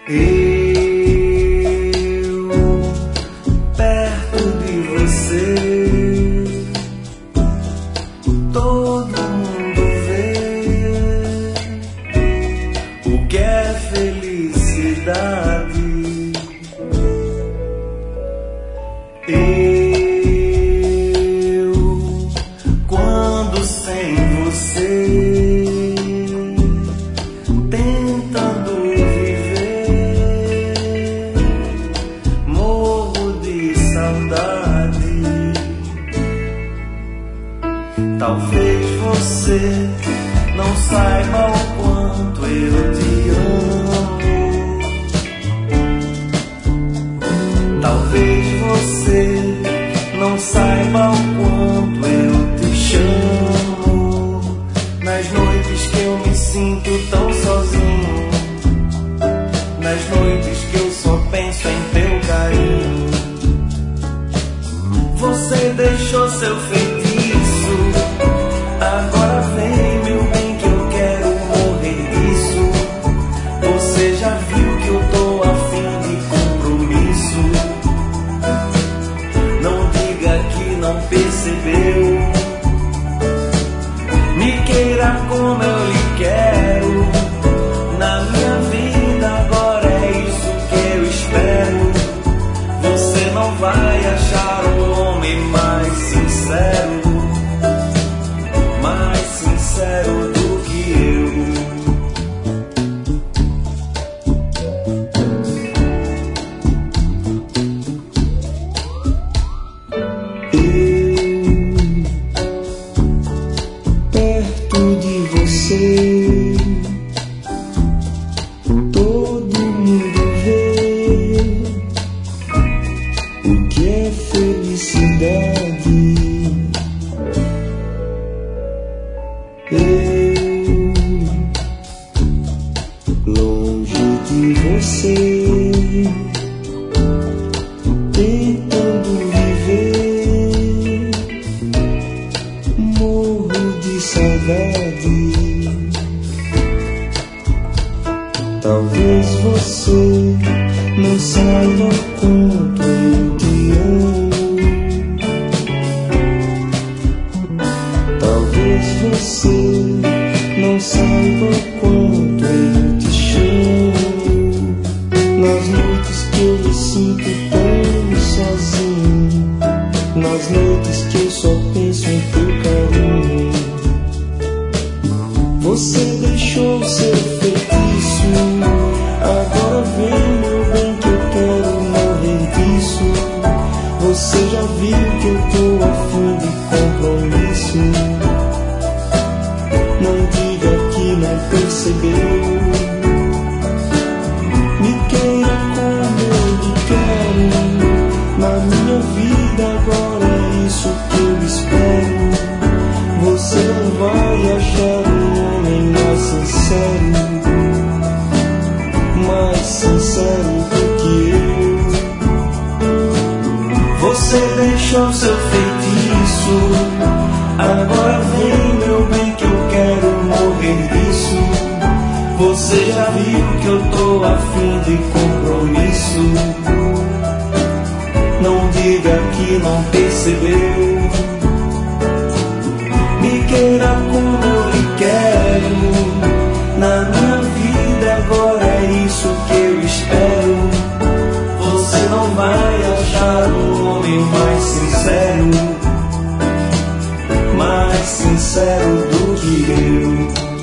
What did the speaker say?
Eu perto de você, todo mundo vê o que é felicidade. Eu, quando sem você, tentando viver, morro de saudade. Talvez você não saiba o quanto eu te amo. Talvez você não saiba o quanto eu te chamo. Nas noites que eu me sinto tão sozinho, nas noites que eu só penso em teu carinho. Você deixou seu feitiço, agora vem meu bem que eu quero morrer disso. Você já viu que eu tô a fim de compromisso. Não diga que não percebeu. Me queira como eu lhe quero. Na minha vida agora é isso que eu espero. Você não vai achar um homem mais sincero do que eu. Perto de você, todo mundo vê o que é felicidade. Eu, longe de você, tentando viver, morro de saudade. Talvez você não saiba quanto eu te amo. Talvez você não saiba quanto eu te chamo. Nas noites que eu me sinto tão sozinho, nas noites que eu só penso em teu carinho. Você deixou seu feitiço, agora vem meu bem que eu quero morrer disso. Você já viu que eu tô a fim de compromisso. Não diga que não percebeu. Me queira como eu lhe quero. Na minha vida agora é isso que eu espero. Você não vai achar um homem mais sincero do que eu. Você deixou seu feitiço, agora vem meu bem que eu quero morrer disso. Você já viu que eu tô a fim de compromisso. Não diga que não percebeu. Me queira como eu lhe quero. Na minha vida agora é isso que eu espero. Você não vai achar um homem mais sincero do que eu.